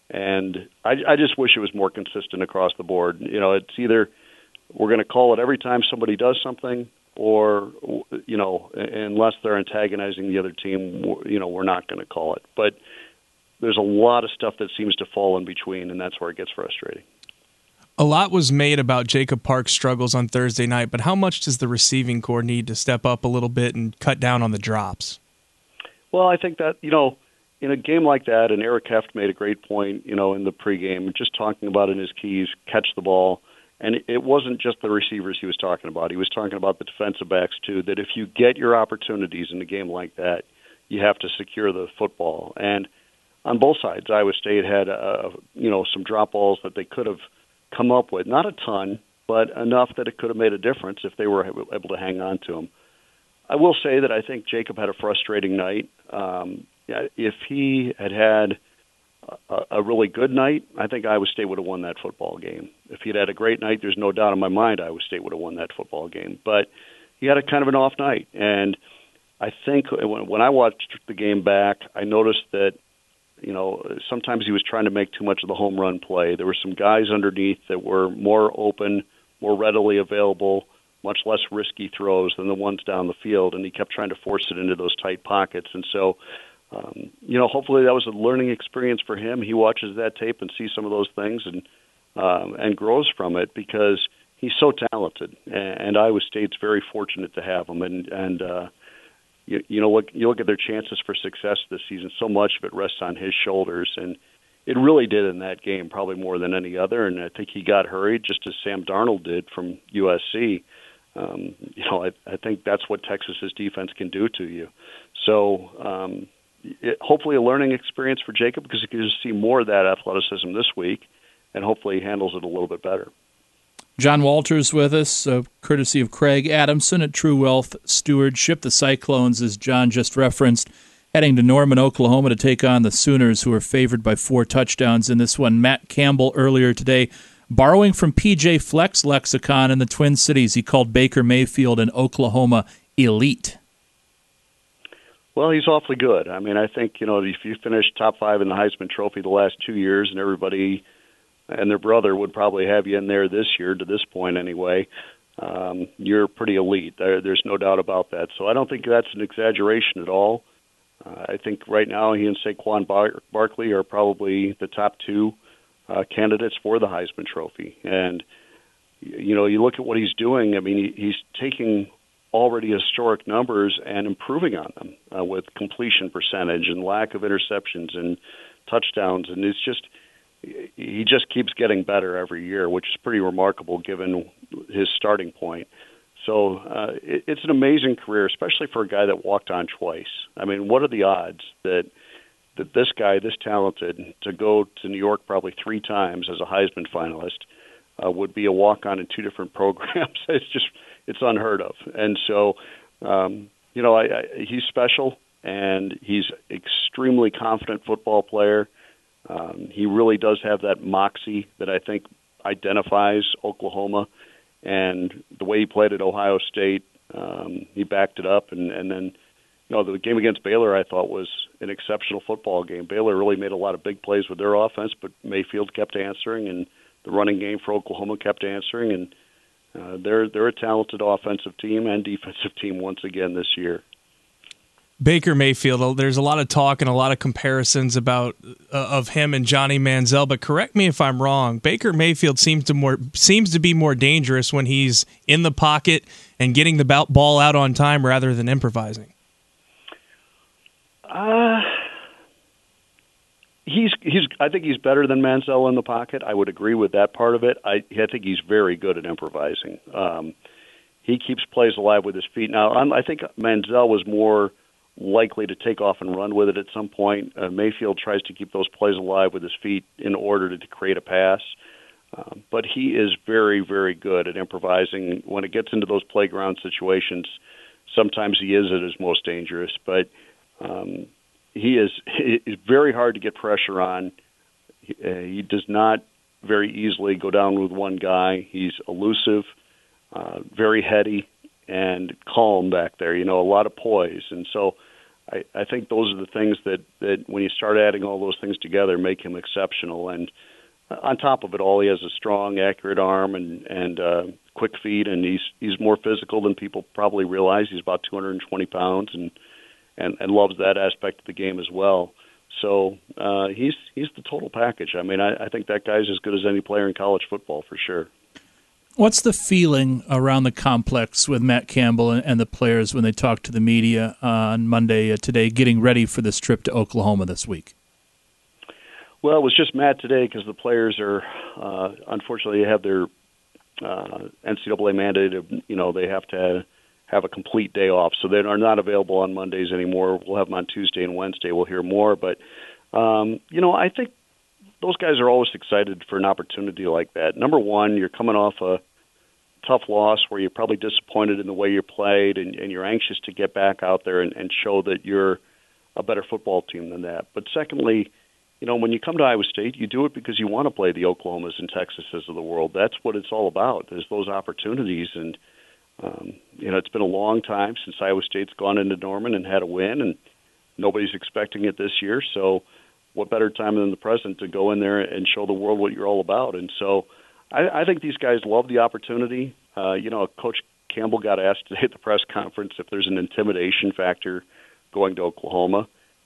Speaker 4: and I, I just wish it was more consistent across the board. You know, it's either we're going to call it every time somebody does something, or, you know, unless they're antagonizing the other team, you know, we're not going to call it. But there's a lot of stuff that seems to fall in between, and that's where it gets frustrating.
Speaker 8: A lot was made about Jacob Park's struggles on Thursday night, but how much does the receiving corps need to step up a little bit and cut down on the drops?
Speaker 4: Well, I think that, you know, in a game like that, and Eric Heft made a great point, you know, in the pregame, just talking about in his keys, catch the ball. And it wasn't just the receivers he was talking about. He was talking about the defensive backs, too, that if you get your opportunities in a game like that, you have to secure the football. And on both sides, Iowa State had, uh, you know, some drop balls that they could have come up with. Not a ton, but enough that it could have made a difference if they were able to hang on to them. I will say that I think Jacob had a frustrating night. Um, if he had had a, a really good night, I think Iowa State would have won that football game. If he'd had a great night, there's no doubt in my mind Iowa State would have won that football game. But he had a kind of an off night. And I think when, when I watched the game back, I noticed that, you know, sometimes he was trying to make too much of the home run play. There were some guys underneath that were more open, more readily available, much less risky throws than the ones down the field, and he kept trying to force it into those tight pockets. And so, um, you know, hopefully that was a learning experience for him. He watches that tape and sees some of those things and um, and grows from it because he's so talented, and, and Iowa State's very fortunate to have him. And, and uh, you, you know, look, you look at their chances for success this season, so much of it rests on his shoulders, and it really did in that game, probably more than any other, and I think he got hurried just as Sam Darnold did from U S C. Um, you know, I, I think that's what Texas's defense can do to you. So um, it, hopefully a learning experience for Jacob because he can just see more of that athleticism this week, and hopefully he handles it a little bit better.
Speaker 7: John Walters with us, uh, courtesy of Craig Adamson at True Wealth Stewardship. The Cyclones, as John just referenced, heading to Norman, Oklahoma to take on the Sooners, who are favored by four touchdowns in this one. Matt Campbell earlier today, borrowing from P J Fleck's lexicon in the Twin Cities, he called Baker Mayfield an Oklahoma elite.
Speaker 4: Well, he's awfully good. I mean, I think, you know, if you finish top five in the Heisman Trophy the last two years and everybody and their brother would probably have you in there this year, to this point anyway, um, you're pretty elite. There, there's no doubt about that. So I don't think that's an exaggeration at all. Uh, I think right now he and Saquon Bar- Barkley are probably the top two uh, candidates for the Heisman Trophy. And, you know, you look at what he's doing. I mean, he, he's taking already historic numbers and improving on them uh, with completion percentage and lack of interceptions and touchdowns. And it's just, he just keeps getting better every year, which is pretty remarkable given his starting point. So uh, it, it's an amazing career, especially for a guy that walked on twice. I mean, what are the odds that that this guy, this talented, to go to New York probably three times as a Heisman finalist, uh, would be a walk-on in two different programs? It's just, it's unheard of. And so, um, you know, I, I, he's special, and he's extremely confident football player. Um, he really does have that moxie that I think identifies Oklahoma. And the way he played at Ohio State, um, he backed it up. And, and then, you know, the game against Baylor I thought was an exceptional football game. Baylor really made a lot of big plays with their offense, but Mayfield kept answering, and the running game for Oklahoma kept answering. And uh, they're they're a talented offensive team and defensive team once again this year.
Speaker 8: Baker Mayfield, there's a lot of talk and a lot of comparisons about uh, of him and Johnny Manziel, but correct me if I'm wrong. Baker Mayfield seems to more seems to be more dangerous when he's in the pocket and getting the ball out on time rather than improvising.
Speaker 4: Uh, he's he's. I think he's better than Manziel in the pocket. I would agree with that part of it. I I think he's very good at improvising. Um, he keeps plays alive with his feet. Now, I'm, I think Manziel was more likely to take off and run with it at some point. Uh, Mayfield tries to keep those plays alive with his feet in order to, to create a pass. Um, but he is very, very good at improvising. When it gets into those playground situations, sometimes he is at his most dangerous. But um, he is it's very hard to get pressure on. He, uh, he does not very easily go down with one guy. He's elusive, uh, very heady, and calm back there. You know, a lot of poise. And so I, I think those are the things that, that when you start adding all those things together make him exceptional. And on top of it all, he has a strong, accurate arm and, and uh, quick feet, and he's he's more physical than people probably realize. He's about two hundred twenty pounds and, and, and loves that aspect of the game as well. So uh, he's he's the total package. I mean, I, I think that guy's as good as any player in college football for sure.
Speaker 7: What's the feeling around the complex with Matt Campbell and, and the players when they talk to the media uh, on Monday uh, today, getting ready for this trip to Oklahoma this week?
Speaker 4: Well, it was just Matt today because the players are, uh, unfortunately, have their uh, N C double A mandated, you know, they have to have a complete day off. So they are not available on Mondays anymore. We'll have them on Tuesday and Wednesday. We'll hear more. But, um, you know, I think those guys are always excited for an opportunity like that. Number one, you're coming off a tough loss where you're probably disappointed in the way you played, and, and you're anxious to get back out there and, and show that you're a better football team than that. But secondly, you know, when you come to Iowa State, you do it because you want to play the Oklahomas and Texases of the world. That's what it's all about. There's those opportunities, and um, you know, it's been a long time since Iowa State's gone into Norman and had a win, and nobody's expecting it this year. So, what better time than the present to go in there and show the world what you're all about? And so, I, I think these guys love the opportunity. Uh, you know, Coach Campbell got asked today at the press conference if there's an intimidation factor going to Oklahoma.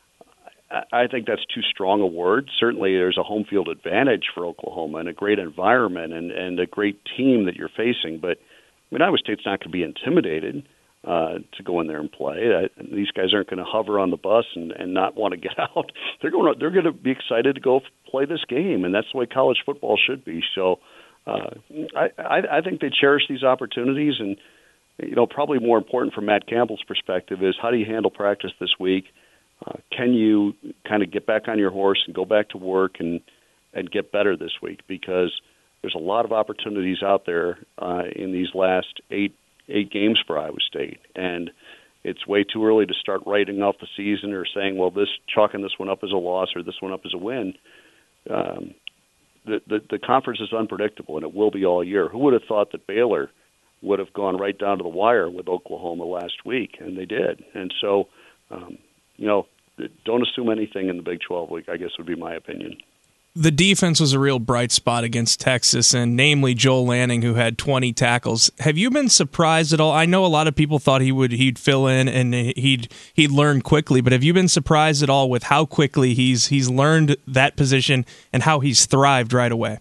Speaker 4: I think that's too strong a word. Certainly there's a home field advantage for Oklahoma and a great environment and, and a great team that you're facing. But, I mean, Iowa State's not going to be intimidated uh, to go in there and play. I, these guys aren't going to hover on the bus and, and not want to get out. They're going to, they're going to be excited to go play this game, and that's the way college football should be. So uh, I, I, I think they cherish these opportunities. And, you know, probably more important from Matt Campbell's perspective is how do you handle practice this week? Uh, can you kind of get back on your horse and go back to work and, and get better this week? Because there's a lot of opportunities out there uh, in these last eight eight games for Iowa State. And it's way too early to start writing off the season or saying, well, this chalking this one up as a loss or this one up as a win. Um, the, the, the conference is unpredictable, and it will be all year. Who would have thought that Baylor would have gone right down to the wire with Oklahoma last week? And they did. And so, um, you know, don't assume anything in the Big twelve week, I guess would be my opinion.
Speaker 8: the defense was a real bright spot against Texas, and namely Joel Lanning, who had twenty tackles. Have you been surprised at all? I know a lot of people thought he would he'd fill in and he'd he'd learn quickly, but have you been surprised at all with how quickly he's he's learned that position and how he's thrived right away?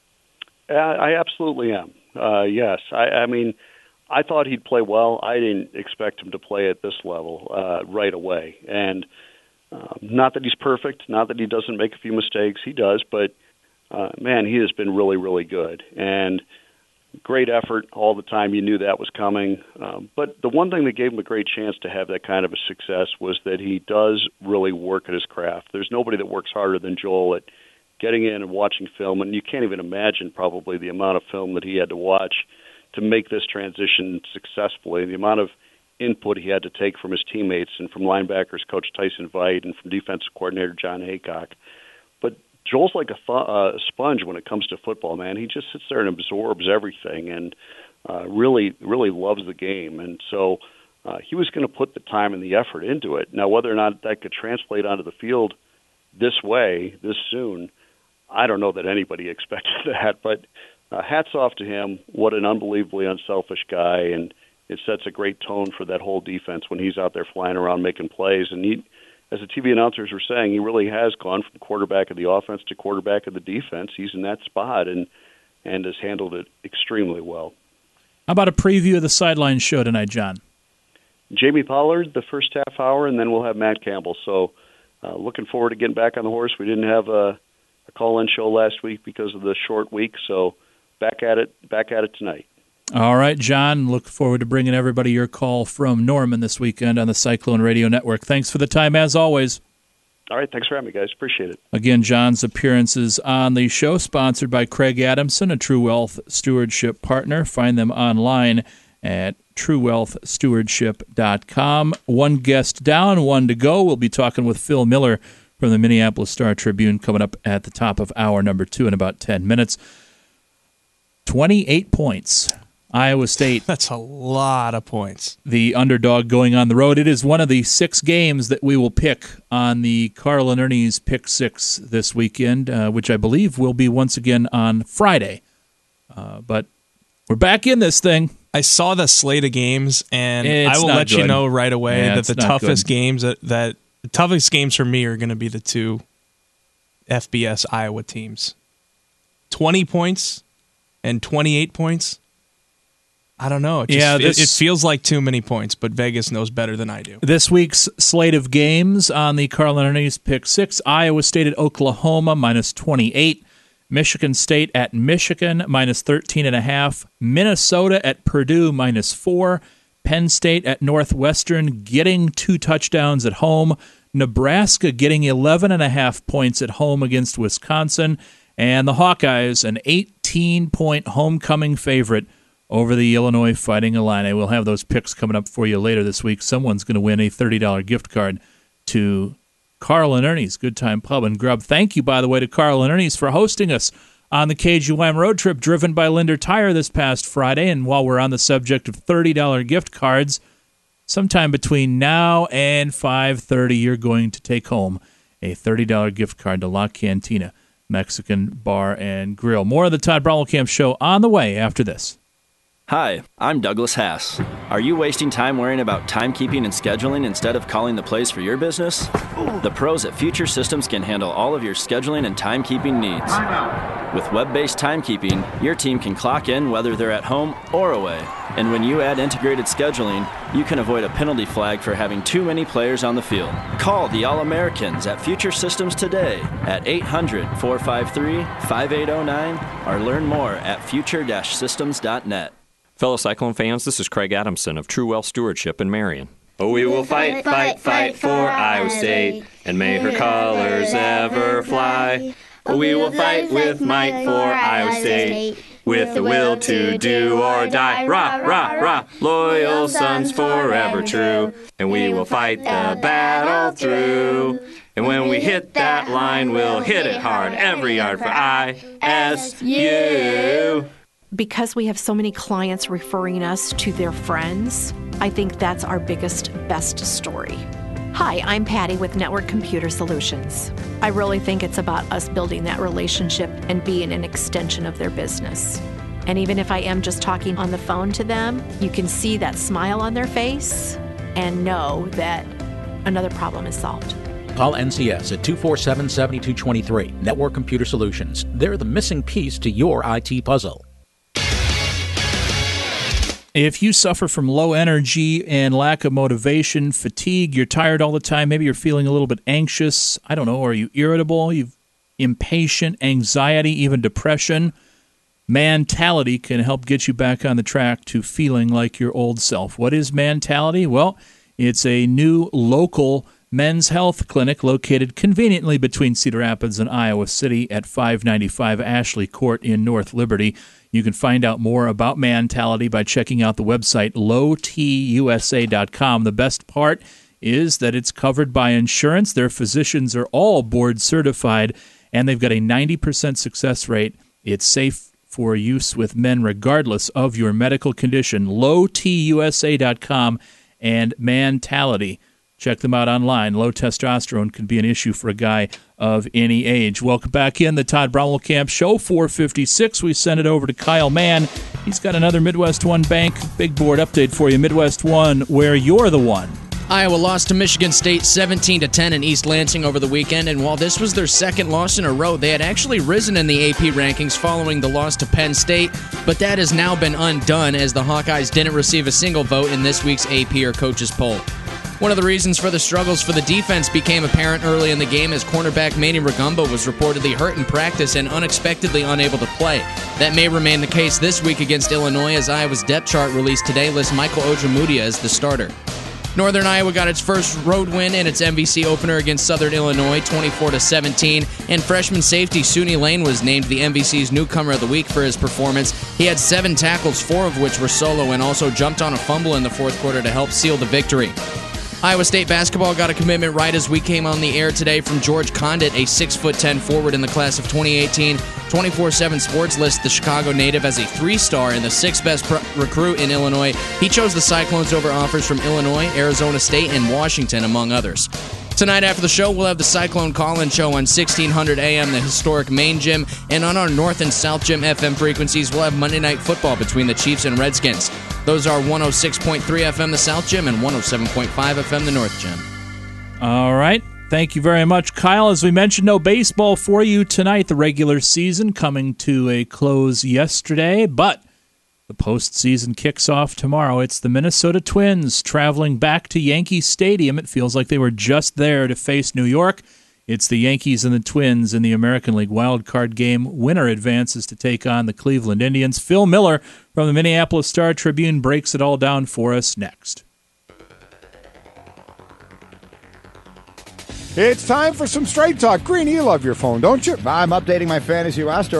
Speaker 4: Uh, I absolutely am. Uh, yes, I, I mean, I thought he'd play well. I didn't expect him to play at this level uh, right away, and. Uh, not that he's perfect, not that he doesn't make a few mistakes. He does, but, uh, man, he has been really, really good. And great effort all the time. You knew that was coming. Um, but the one thing that gave him a great chance to have that kind of a success was that he does really work at his craft. There's nobody that works harder than Joel at getting in and watching film, and you can't even imagine probably the amount of film that he had to watch to make this transition successfully, the amount of input he had to take from his teammates and from linebackers Coach Tyson Veit and from defensive coordinator John Haycock. But Joel's like a, th- uh, a sponge when it comes to football, man. He just sits there and absorbs everything and uh, really, really loves the game. And so uh, he was going to put the time and the effort into it. Now, whether or not that could translate onto the field this way, this soon, I don't know that anybody expected that. But uh, hats off to him. What an unbelievably unselfish guy. And it sets a great tone for that whole defense when he's out there flying around making plays. And he, as the T V announcers were saying, he really has gone from quarterback of the offense to quarterback of the defense. He's in that spot and and has handled it extremely well.
Speaker 7: How about a preview of the sideline show tonight, John?
Speaker 4: Jamie Pollard, the first half hour, and then we'll have Matt Campbell. So uh, looking forward to getting back on the horse. We didn't have a, a call-in show last week because of the short week, so back at it, back at it tonight.
Speaker 7: All right, John, look forward to bringing everybody your call from Norman this weekend on the Cyclone Radio Network. Thanks for the time, as always.
Speaker 4: All right, thanks for having me, guys. Appreciate it.
Speaker 7: Again, John's appearances on the show, sponsored by Craig Adamson, a True Wealth Stewardship partner. Find them online at true wealth stewardship dot com. One guest down, one to go. We'll be talking with Phil Miller from the Minneapolis Star-Tribune coming up at the top of hour number two in about ten minutes. twenty-eight points. Iowa State.
Speaker 8: That's a lot of points.
Speaker 7: The underdog going on the road. It is one of the six games that we will pick on the Carl and Ernie's Pick Six this weekend, uh, which I believe will be once again on Friday. Uh, but we're back in this thing.
Speaker 8: I saw the slate of games, and
Speaker 7: it's
Speaker 8: I will let
Speaker 7: good.
Speaker 8: you know right away
Speaker 7: yeah,
Speaker 8: that the toughest good. games that, that the toughest games for me are going to be the two F B S Iowa teams. Twenty points and twenty-eight points. I don't know. It just,
Speaker 7: yeah, this,
Speaker 8: it, it feels like too many points, but Vegas knows better than I do.
Speaker 7: This week's slate of games on the Carl and Ernie's Pick Six: Iowa State at Oklahoma minus twenty-eight, Michigan State at Michigan minus thirteen and a half, Minnesota at Purdue minus four, Penn State at Northwestern getting two touchdowns at home, Nebraska getting eleven and a half points at home against Wisconsin, and the Hawkeyes an eighteen-point homecoming favorite over the Illinois Fighting Illini. We'll have those picks coming up for you later this week. Someone's going to win a thirty dollars gift card to Carl and Ernie's Good Time Pub and Grub. Thank you, by the way, to Carl and Ernie's for hosting us on the K G Y M road trip driven by Linder Tire this past Friday. And while we're on the subject of thirty dollars gift cards, sometime between now and five thirty, you're going to take home a thirty dollars gift card to La Cantina Mexican Bar and Grill. More of the Todd Brommelkamp Show on the way after this.
Speaker 5: Hi, I'm Douglas Haas. Are you wasting time worrying about timekeeping and scheduling instead of calling the plays for your business? The pros at Future Systems can handle all of your scheduling and timekeeping needs. With web-based timekeeping, your team can clock in whether they're at home or away. And when you add integrated scheduling, you can avoid a penalty flag for having too many players on the field. Call the All-Americans at Future Systems today at eight hundred, four five three, five eight zero nine or learn more at future dash systems dot net.
Speaker 6: Fellow Cyclone fans, this is Craig Adamson of True Wealth Stewardship in Marion. Oh, we will fight, fight, fight for Iowa State, and may her colors ever fly. Oh, we will fight with might for Iowa State, with the will to do or die. Rah, rah, rah, loyal sons forever true, and we will fight the battle through. And when we hit that line, we'll hit it hard, every yard for I S U.
Speaker 9: Because we have so many clients referring us to their friends, I think that's our biggest, best story. Hi, I'm Patty with Network Computer Solutions. I really think it's about us building that relationship and being an extension of their business. And even if I am just talking on the phone to them, you can see that smile on their face and know that another problem is solved.
Speaker 10: Call N C S at two four seven, seven two two three. Network Computer Solutions. They're the missing piece to your I T puzzle.
Speaker 7: If you suffer from low energy and lack of motivation, fatigue, you're tired all the time, maybe you're feeling a little bit anxious, I don't know, are you irritable, you're impatient, anxiety, even depression, Mentality can help get you back on the track to feeling like your old self. What is Mentality? Well, it's a new local men's health clinic located conveniently between Cedar Rapids and Iowa City at five ninety-five Ashley Court in North Liberty. You can find out more about Mentality by checking out the website low t u s a dot com. The best part is that it's covered by insurance. Their physicians are all board certified, and they've got a ninety percent success rate. It's safe for use with men regardless of your medical condition. low t u s a dot com and Mentality. Check them out online. Low testosterone can be an issue for a guy of any age. Welcome back in the Todd Brommelkamp Show, four fifty-six. We send it over to Kyle Mann. He's got another Midwest One Bank big board update for you. Midwest One, where you're the one.
Speaker 12: Iowa lost to Michigan State seventeen to ten in East Lansing over the weekend, and while this was their second loss in a row, they had actually risen in the A P rankings following the loss to Penn State, but that has now been undone as the Hawkeyes didn't receive a single vote in this week's A P or coaches poll. One of the reasons for the struggles for the defense became apparent early in the game as cornerback Manny Rugamba was reportedly hurt in practice and unexpectedly unable to play. That may remain the case this week against Illinois, as Iowa's depth chart released today lists Michael Ojemudia as the starter. Northern Iowa got its first road win in its M V C opener against Southern Illinois, twenty-four to seventeen, and freshman safety Suni Lane was named the M V C's Newcomer of the Week for his performance. He had seven tackles, four of which were solo, and also jumped on a fumble in the fourth quarter to help seal the victory. Iowa State basketball got a commitment right as we came on the air today from George Condit, a six foot ten forward in the class of twenty eighteen. twenty-four seven Sports lists the Chicago native as a three-star and the sixth best pro- recruit in Illinois. He chose the Cyclones over offers from Illinois, Arizona State, and Washington, among others. Tonight after the show, we'll have the Cyclone Call-In Show on sixteen hundred A M, the historic main gym, and on our North and South Gym F M frequencies, we'll have Monday Night Football between the Chiefs and Redskins. Those are one oh six point three F M, the South Gym, and one oh seven point five F M, the North Gym.
Speaker 7: All right. Thank you very much, Kyle. As we mentioned, no baseball for you tonight. The regular season coming to a close yesterday, but the postseason kicks off tomorrow. It's the Minnesota Twins traveling back to Yankee Stadium. It feels like they were just there to face New York. It's the Yankees and the Twins in the American League Wild Card game. Winner advances to take on the Cleveland Indians. Phil Miller from the Minneapolis Star-Tribune breaks it all down for us next.
Speaker 13: It's time for some Straight Talk. Green, you love your phone, don't you?
Speaker 14: I'm updating my fantasy roster.